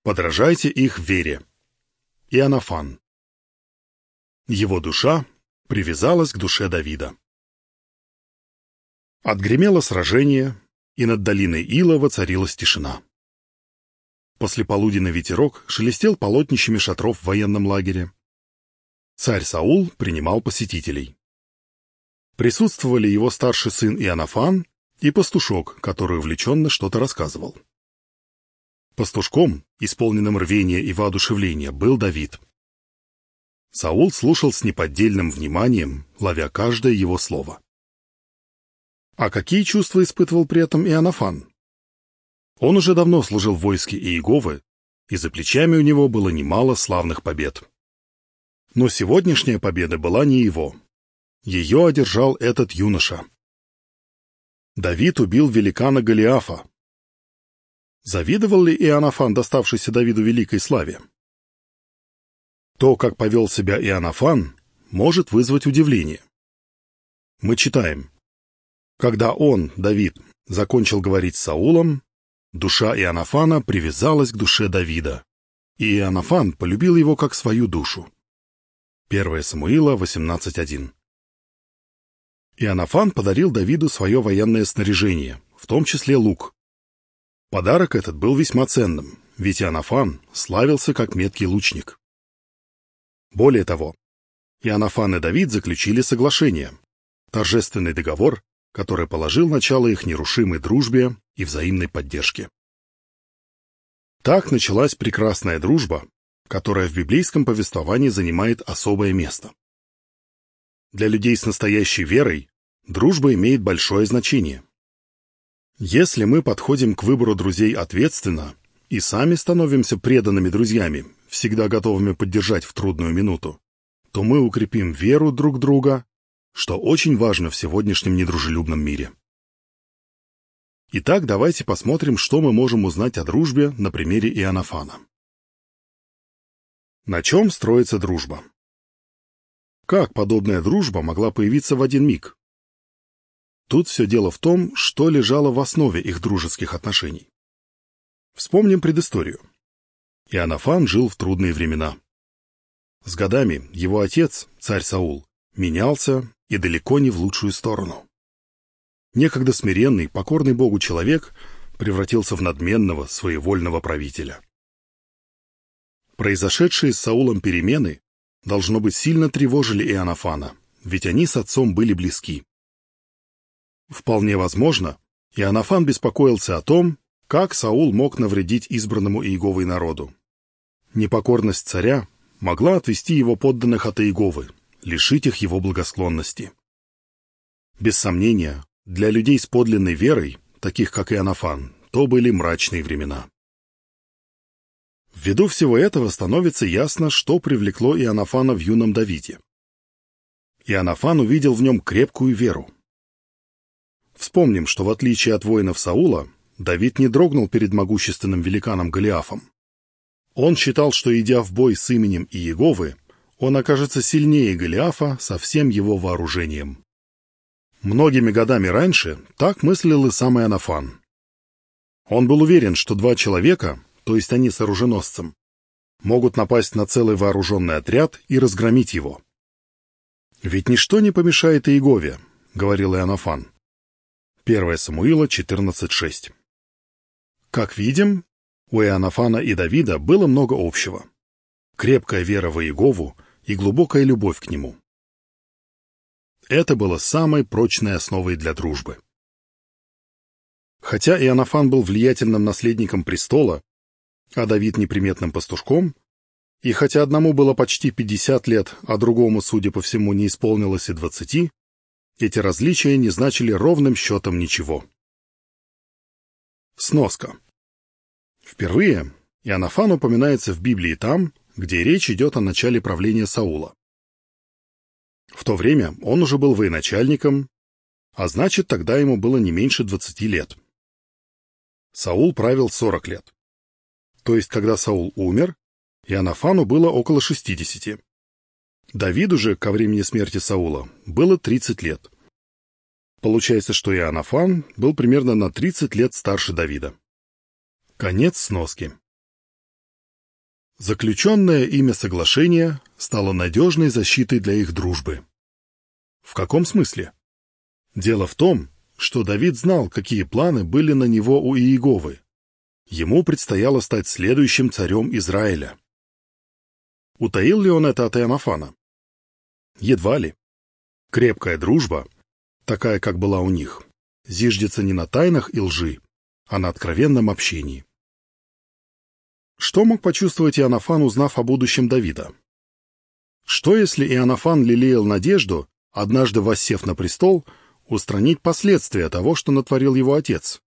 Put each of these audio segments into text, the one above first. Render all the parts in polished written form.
Подражайте их вере. Иоаннафан. Его душа привязалась к душе Давида. Отгремело сражение, и над долиной Ила воцарилась тишина. Послеполуденный ветерок шелестел полотнищами шатров в военном лагере. Царь Саул принимал посетителей. Присутствовали его старший сын Иоаннафан и пастушок, который увлеченно что-то рассказывал. Пастушком, исполненным рвения и воодушевления, был Давид. Саул слушал с неподдельным вниманием, ловя каждое его слово. А какие чувства испытывал при этом Иоаннафан? Он уже давно служил в войске Иеговы, и за плечами у него было немало славных побед. Но сегодняшняя победа была не его. Ее одержал этот юноша. Давид убил великана Голиафа. Завидовал ли Иоаннафан доставшейся Давиду великой славе? То, как повел себя Иоаннафан, может вызвать удивление. Мы читаем: когда он, Давид, закончил говорить с Саулом, душа Иоаннафана привязалась к душе Давида, и Иоаннафан полюбил его как свою душу. 1 Самуила 18:1. Иоаннафан подарил Давиду свое военное снаряжение, в том числе лук. Подарок этот был весьма ценным, ведь Иоаннафан славился как меткий лучник. Более того, Иоаннафан и Давид заключили соглашение, торжественный договор, который положил начало их нерушимой дружбе и взаимной поддержке. Так началась прекрасная дружба, которая в библейском повествовании занимает особое место. Для людей с настоящей верой дружба имеет большое значение. Если мы подходим к выбору друзей ответственно и сами становимся преданными друзьями, всегда готовыми поддержать в трудную минуту, то мы укрепим веру друг друга, что очень важно в сегодняшнем недружелюбном мире. Итак, давайте посмотрим, что мы можем узнать о дружбе на примере Иоаннафана. На чем строится дружба? Как подобная дружба могла появиться в один миг? Тут все дело в том, что лежало в основе их дружеских отношений. Вспомним предысторию. Иоаннафан жил в трудные времена. С годами его отец, царь Саул, менялся и далеко не в лучшую сторону. Некогда смиренный, покорный Богу человек превратился в надменного, своевольного правителя. Произошедшие с Саулом перемены, должно быть, сильно тревожили Иоаннафана, ведь они с отцом были близки. Вполне возможно, Иоаннафан беспокоился о том, как Саул мог навредить избранному Иеговой народу. Непокорность царя могла отвести его подданных от Иеговы, лишить их его благосклонности. Без сомнения, для людей с подлинной верой, таких как Иоаннафан, то были мрачные времена. Ввиду всего этого становится ясно, что привлекло Иоаннафана в юном Давиде. Иоаннафан увидел в нем крепкую веру. Вспомним, что в отличие от воинов Саула, Давид не дрогнул перед могущественным великаном Голиафом. Он считал, что, идя в бой с именем Иеговы, он окажется сильнее Голиафа со всем его вооружением. Многими годами раньше так мыслил и сам Иоаннафан. Он был уверен, что два человека, то есть они с оруженосцем, могут напасть на целый вооруженный отряд и разгромить его. «Ведь ничто не помешает Иегове», — говорил Иоаннафан. 1 Самуила 14:6. Как видим, у Иоаннафана и Давида было много общего. Крепкая вера в Иегову и глубокая любовь к нему. Это было самой прочной основой для дружбы. Хотя Иоаннафан был влиятельным наследником престола, а Давид неприметным пастушком, и хотя одному было почти 50 лет, а другому, судя по всему, не исполнилось и 20, эти различия не значили ровным счетом ничего. Сноска. Впервые Иоаннафан упоминается в Библии там, где речь идет о начале правления Саула. В то время он уже был военачальником, а значит, тогда ему было не меньше 20 лет. Саул правил 40 лет. То есть, когда Саул умер, Иоаннафану было около 60. Давиду же, ко времени смерти Саула, было 30 лет. Получается, что Иоаннафан был примерно на 30 лет старше Давида. Конец сноски. Заключенное ими соглашение стало надежной защитой для их дружбы. В каком смысле? Дело в том, что Давид знал, какие планы были на него у Иеговы. Ему предстояло стать следующим царем Израиля. Утаил ли он это от Иоаннафана? Едва ли. Крепкая дружба, такая, как была у них, зиждется не на тайнах и лжи, а на откровенном общении. Что мог почувствовать Иоаннафан, узнав о будущем Давида? Что, если Иоаннафан лелеял надежду, однажды воссев на престол, устранить последствия того, что натворил его отец?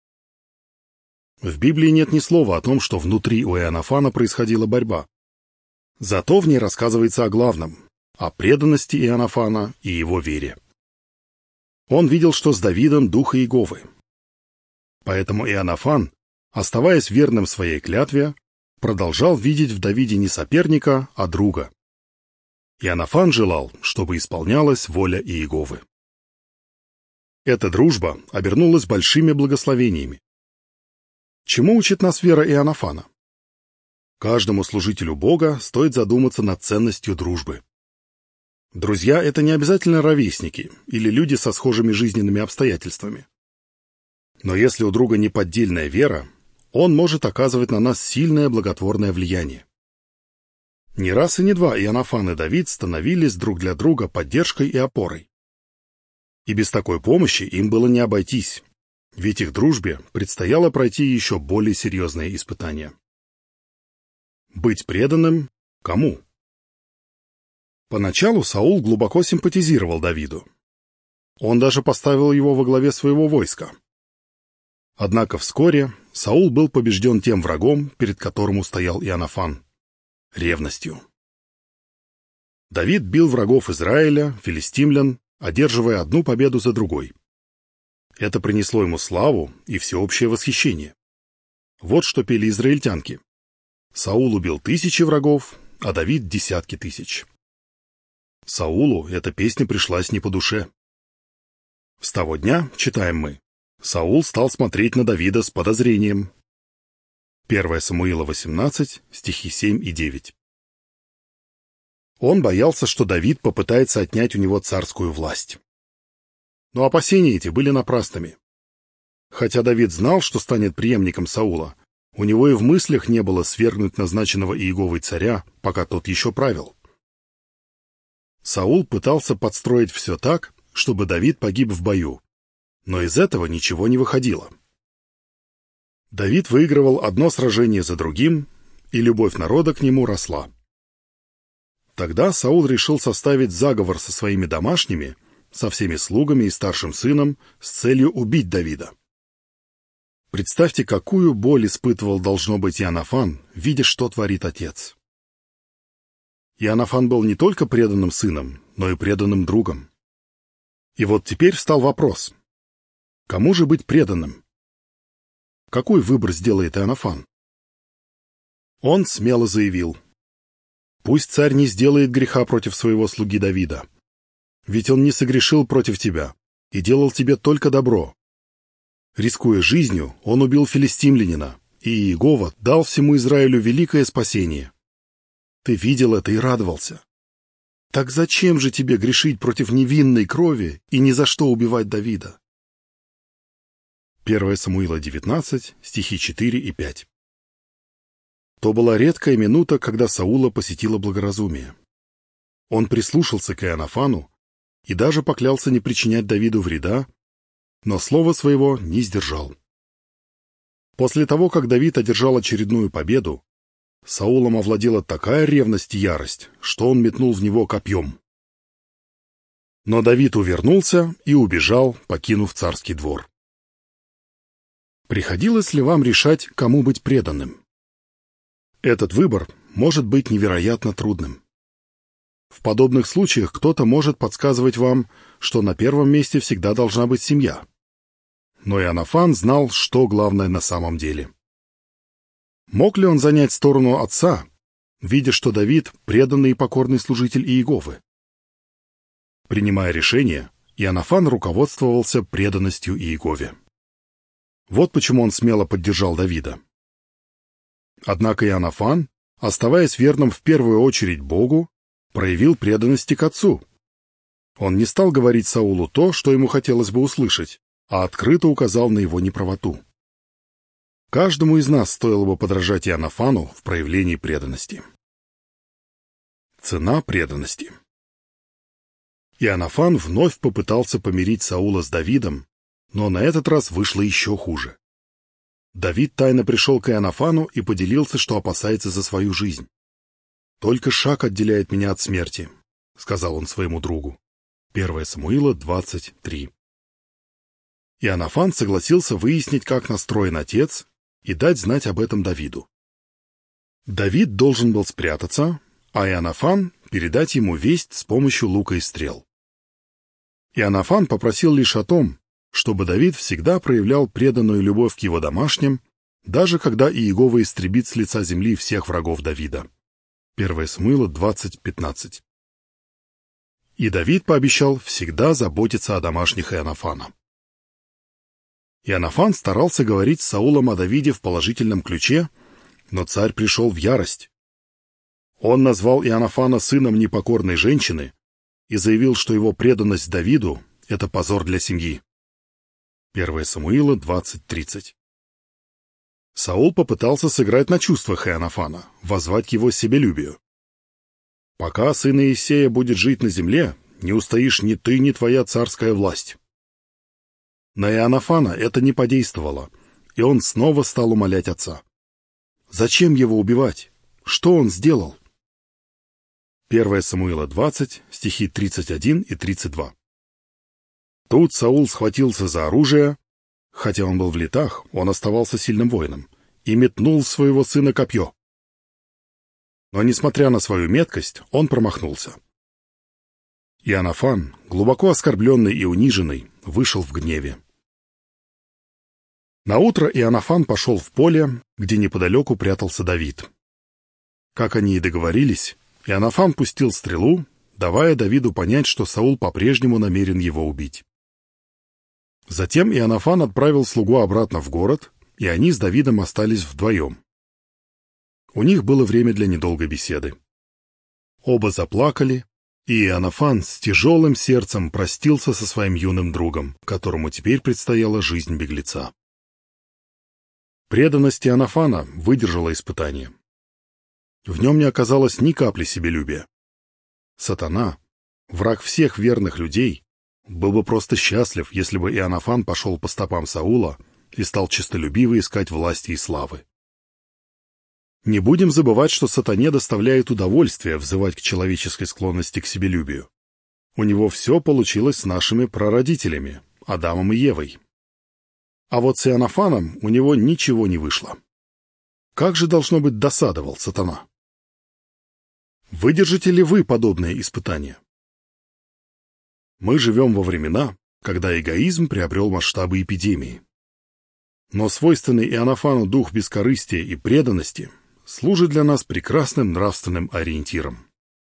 В Библии нет ни слова о том, что внутри у Иоаннафана происходила борьба. Зато в ней рассказывается о главном — о преданности Иоаннафана и его вере. Он видел, что с Давидом дух Иеговы. Поэтому Иоаннафан, оставаясь верным своей клятве, продолжал видеть в Давиде не соперника, а друга. Иоаннафан желал, чтобы исполнялась воля Иеговы. Эта дружба обернулась большими благословениями. Чему учит нас вера Иоаннафана? Каждому служителю Бога стоит задуматься над ценностью дружбы. Друзья — это не обязательно ровесники или люди со схожими жизненными обстоятельствами. Но если у друга неподдельная вера, он может оказывать на нас сильное благотворное влияние. Не раз и не два Иоаннафан и Давид становились друг для друга поддержкой и опорой. И без такой помощи им было не обойтись, ведь их дружбе предстояло пройти еще более серьезные испытания. Быть преданным кому? Поначалу Саул глубоко симпатизировал Давиду. Он даже поставил его во главе своего войска. Однако вскоре Саул был побежден тем врагом, перед которым устоял Иоаннафан — ревностью. Давид бил врагов Израиля, филистимлян, одерживая одну победу за другой. Это принесло ему славу и всеобщее восхищение. Вот что пели израильтянки. Саул убил 1000 врагов, а Давид — десятки тысяч. Саулу эта песня пришлась не по душе. С того дня, читаем мы, Саул стал смотреть на Давида с подозрением. 1 Самуила 18, стихи 7 и 9. Он боялся, что Давид попытается отнять у него царскую власть. Но опасения эти были напрасными. Хотя Давид знал, что станет преемником Саула, у него и в мыслях не было свергнуть назначенного Иеговой царя, пока тот еще правил. Саул пытался подстроить все так, чтобы Давид погиб в бою, но из этого ничего не выходило. Давид выигрывал одно сражение за другим, и любовь народа к нему росла. Тогда Саул решил составить заговор со своими домашними, со всеми слугами и старшим сыном, с целью убить Давида. Представьте, какую боль испытывал, должно быть, Иоаннафан, видя, что творит отец. Иоаннафан был не только преданным сыном, но и преданным другом. И вот теперь встал вопрос: кому же быть преданным? Какой выбор сделает Иоаннафан? Он смело заявил: «Пусть царь не сделает греха против своего слуги Давида, ведь он не согрешил против тебя и делал тебе только добро. Рискуя жизнью, он убил филистимлянина, и Иегова дал всему Израилю великое спасение. Ты видел это и радовался. Так зачем же тебе грешить против невинной крови и ни за что убивать Давида?» 1 Самуила 19, стихи 4 и 5. То была редкая минута, когда Саула посетило благоразумие. Он прислушался к Иоаннафану и даже поклялся не причинять Давиду вреда, но слова своего не сдержал. После того, как Давид одержал очередную победу, Саулом овладела такая ревность и ярость, что он метнул в него копьем. Но Давид увернулся и убежал, покинув царский двор. Приходилось ли вам решать, кому быть преданным? Этот выбор может быть невероятно трудным. В подобных случаях кто-то может подсказывать вам, что на первом месте всегда должна быть семья. Но Иоаннафан знал, что главное на самом деле. Мог ли он занять сторону отца, видя, что Давид — преданный и покорный служитель Иеговы? Принимая решение, Иоаннафан руководствовался преданностью Иегове. Вот почему он смело поддержал Давида. Однако Иоаннафан оставаясь верным в первую очередь Богу, проявил преданность к отцу. Он не стал говорить Саулу то, что ему хотелось бы услышать, а открыто указал на его неправоту. Каждому из нас стоило бы подражать Иоаннафану в проявлении преданности. Цена преданности. Иоаннафан вновь попытался помирить Саула с Давидом, но на этот раз вышло еще хуже. Давид тайно пришел к Иоаннафану и поделился, что опасается за свою жизнь. «Только шаг отделяет меня от смерти», — сказал он своему другу. 1 Самуила 23. Иоаннафан согласился выяснить, как настроен отец, и дать знать об этом Давиду. Давид должен был спрятаться, а Иоаннафан передать ему весть с помощью лука и стрел. Иоаннафан попросил лишь о том, чтобы Давид всегда проявлял преданную любовь к его домашним, даже когда Иегова истребит с лица земли всех врагов Давида. 1 Самуила 20:15. И Давид пообещал всегда заботиться о домашних Иоаннафана. Иоаннафан старался говорить с Саулом о Давиде в положительном ключе, но царь пришел в ярость. Он назвал Иоаннафана сыном непокорной женщины и заявил, что его преданность Давиду — это позор для семьи. 1 Самуила 20:30. Саул попытался сыграть на чувствах Иоаннафана, воззвать к его себелюбию. «Пока сын Иессея будет жить на земле, не устоишь ни ты, ни твоя царская власть». На Иоаннафана это не подействовало, и он снова стал умолять отца. Зачем его убивать? Что он сделал? 1 Самуила 20, стихи 31 и 32. Тут Саул схватился за оружие, хотя он был в летах, он оставался сильным воином, и метнул в своего сына копье. Но, несмотря на свою меткость, он промахнулся. Иоаннафан, глубоко оскорбленный и униженный, вышел в гневе. Наутро Иоаннафан пошел в поле, где неподалеку прятался Давид. Как они и договорились, Иоаннафан пустил стрелу, давая Давиду понять, что Саул по-прежнему намерен его убить. Затем Иоаннафан отправил слугу обратно в город, и они с Давидом остались вдвоем. У них было время для недолгой беседы. Оба заплакали, и Иоаннафан с тяжелым сердцем простился со своим юным другом, которому теперь предстояла жизнь беглеца. Преданность Иоаннафана выдержала испытание. В нем не оказалось ни капли себелюбия. Сатана, враг всех верных людей, был бы просто счастлив, если бы Иоаннафан пошел по стопам Саула и стал честолюбиво искать власти и славы. Не будем забывать, что сатане доставляет удовольствие взывать к человеческой склонности к себелюбию. У него все получилось с нашими прародителями, Адамом и Евой. А вот с Иоаннафаном у него ничего не вышло. Как же, должно быть, досадовал сатана? Выдержите ли вы подобные испытания? Мы живем во времена, когда эгоизм приобрел масштабы эпидемии. Но свойственный Иоаннафану дух бескорыстия и преданности служит для нас прекрасным нравственным ориентиром.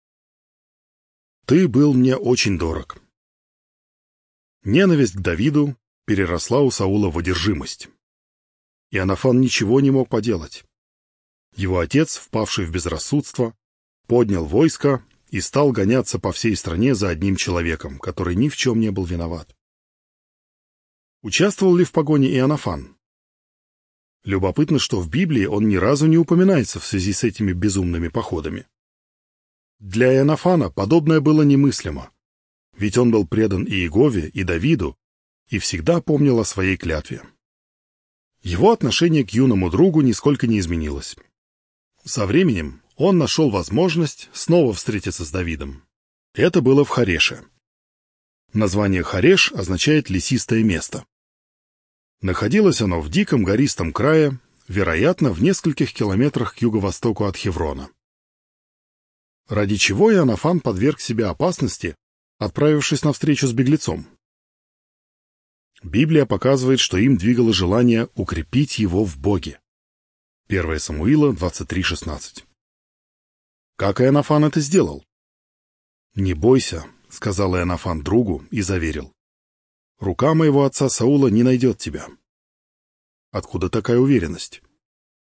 Ты был мне очень дорог. Ненависть к Давиду переросла у Саула в одержимость. Иоаннафан ничего не мог поделать. Его отец, впавший в безрассудство, поднял войско и стал гоняться по всей стране за одним человеком, который ни в чем не был виноват. Участвовал ли в погоне Иоаннафан? Любопытно, что в Библии он ни разу не упоминается в связи с этими безумными походами. Для Иоаннафана подобное было немыслимо, ведь он был предан и Иегове, и Давиду, и всегда помнил о своей клятве. Его отношение к юному другу нисколько не изменилось. Со временем он нашел возможность снова встретиться с Давидом. Это было в Хореше. Название Хореш означает «лесистое место». Находилось оно в диком гористом крае, вероятно, в нескольких километрах к юго-востоку от Хеврона. Ради чего Иоаннафан подверг себя опасности, отправившись на встречу с беглецом? Библия показывает, что им двигало желание укрепить его в Боге. 1 Самуила 23:16. Как Иоаннафан это сделал? «Не бойся», — сказал Иоаннафан другу и заверил. «Рука моего отца Саула не найдет тебя». Откуда такая уверенность?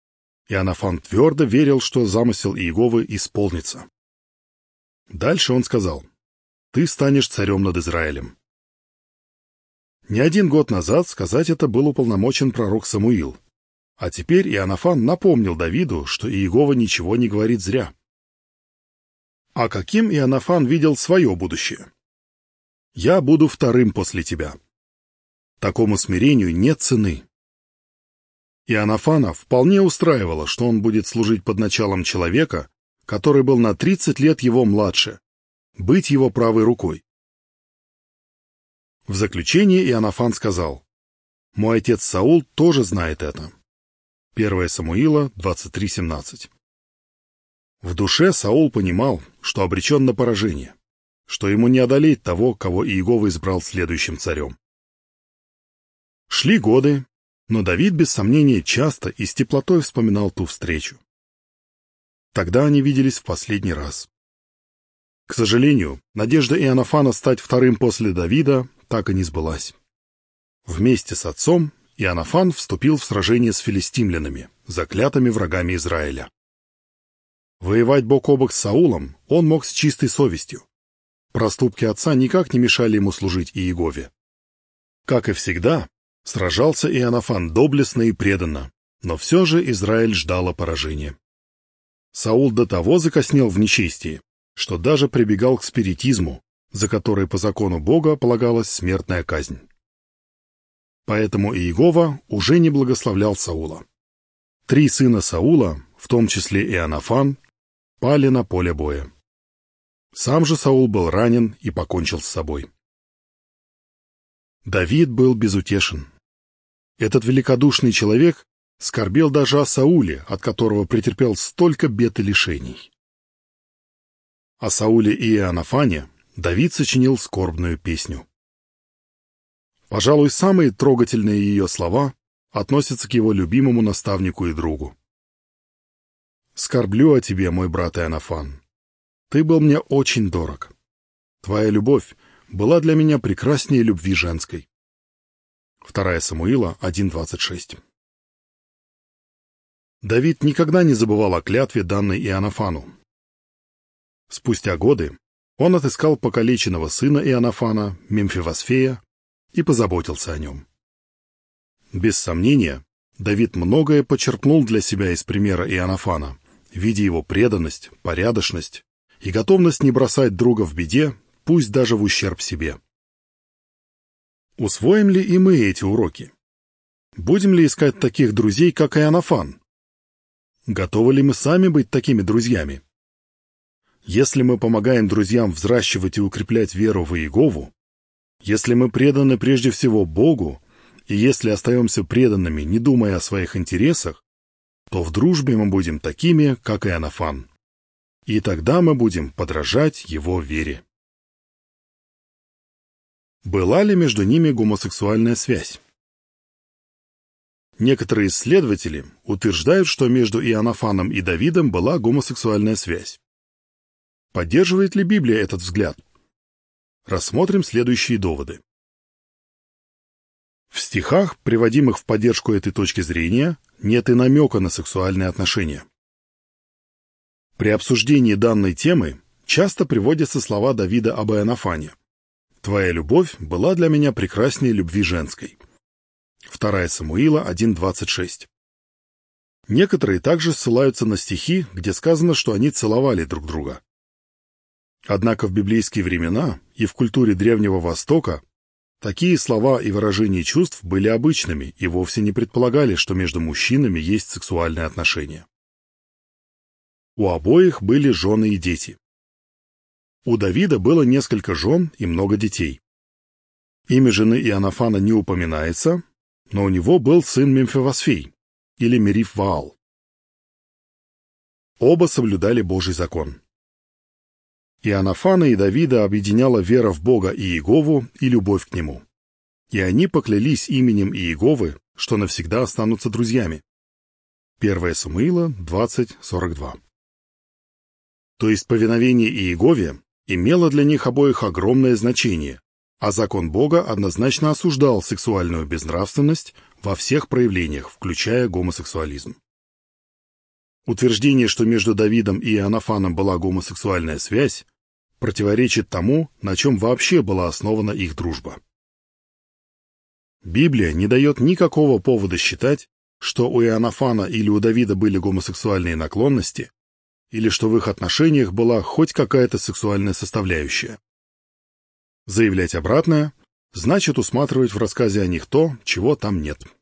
Иоаннафан твердо верил, что замысел Иеговы исполнится. Дальше он сказал: «Ты станешь царем над Израилем». Не один год назад сказать это был уполномочен пророк Самуил, а теперь Иоаннафан напомнил Давиду, что Иегова ничего не говорит зря. А каким Иоаннафан видел свое будущее? «Я буду вторым после тебя». Такому смирению нет цены. Иоаннафана вполне устраивало, что он будет служить под началом человека, который был на 30 лет его младше, быть его правой рукой. В заключение Иоаннафан сказал: «Мой отец Саул тоже знает это». 1 Самуила 23:17. В душе Саул понимал, что обречен на поражение, что ему не одолеть того, кого Иегова избрал следующим царем. Шли годы, но Давид, без сомнения, часто и с теплотой вспоминал ту встречу. Тогда они виделись в последний раз. К сожалению, надежда Иоаннафана стать вторым после Давида так и не сбылась. Вместе с отцом Иоаннафан вступил в сражение с филистимлянами, заклятыми врагами Израиля. Воевать бок о бок с Саулом он мог с чистой совестью. Проступки отца никак не мешали ему служить Иегове. Как и всегда, сражался Иоаннафан доблестно и преданно, но все же Израиль ждало поражения. Саул до того закоснел в нечестии, что даже прибегал к спиритизму, за который по закону Бога полагалась смертная казнь. Поэтому Иегова уже не благословлял Саула. 3 сына Саула, в том числе Иоаннафан, пали на поле боя. Сам же Саул был ранен и покончил с собой. Давид был безутешен. Этот великодушный человек скорбел даже о Сауле, от которого претерпел столько бед и лишений. О Сауле и Иоаннафане Давид сочинил скорбную песню. Пожалуй, самые трогательные ее слова относятся к его любимому наставнику и другу. «Скорблю о тебе, мой брат Иоаннафан. Ты был мне очень дорог. Твоя любовь была для меня прекраснее любви женской». 2 Самуила 1:26. Давид никогда не забывал о клятве, данной Иоаннафану. Спустя годы он отыскал покалеченного сына Иоаннафана, Мемфивосфея, и позаботился о нем. Без сомнения, Давид многое почерпнул для себя из примера Иоаннафана, видя его преданность, порядочность и готовность не бросать друга в беде, пусть даже в ущерб себе. Усвоим ли и мы эти уроки? Будем ли искать таких друзей, как Иоаннафан? Готовы ли мы сами быть такими друзьями? Если мы помогаем друзьям взращивать и укреплять веру в Иегову, если мы преданы прежде всего Богу, и если остаемся преданными, не думая о своих интересах, то в дружбе мы будем такими, как Иоаннафан. И тогда мы будем подражать его вере. Была ли между ними гомосексуальная связь? Некоторые исследователи утверждают, что между Иоаннафаном и Давидом была гомосексуальная связь. Поддерживает ли Библия этот взгляд? Рассмотрим следующие доводы. В стихах, приводимых в поддержку этой точки зрения, нет и намека на сексуальные отношения. При обсуждении данной темы часто приводятся слова Давида об Иоаннафане. «Твоя любовь была для меня прекраснее любви женской». 2 Самуила 1:26. Некоторые также ссылаются на стихи, где сказано, что они целовали друг друга. Однако в библейские времена и в культуре Древнего Востока такие слова и выражения чувств были обычными и вовсе не предполагали, что между мужчинами есть сексуальные отношения. У обоих были жены и дети. У Давида было несколько жен и много детей. Имя жены Иоаннафана не упоминается, но у него был сын Мемфивосфей, или Мериф-Ваал. Оба соблюдали Божий закон. Иоаннафана и Давида объединяла вера в Бога и Иегову и любовь к Нему. И они поклялись именем Иеговы, что навсегда останутся друзьями. 1 Самуила 20:42. То есть повиновение Иегове имело для них обоих огромное значение, а закон Бога однозначно осуждал сексуальную безнравственность во всех проявлениях, включая гомосексуализм. Утверждение, что между Давидом и Иоаннафаном была гомосексуальная связь, противоречит тому, на чем вообще была основана их дружба. Библия не дает никакого повода считать, что у Иоаннафана или у Давида были гомосексуальные наклонности, или что в их отношениях была хоть какая-то сексуальная составляющая. Заявлять обратное значит усматривать в рассказе о них то, чего там нет.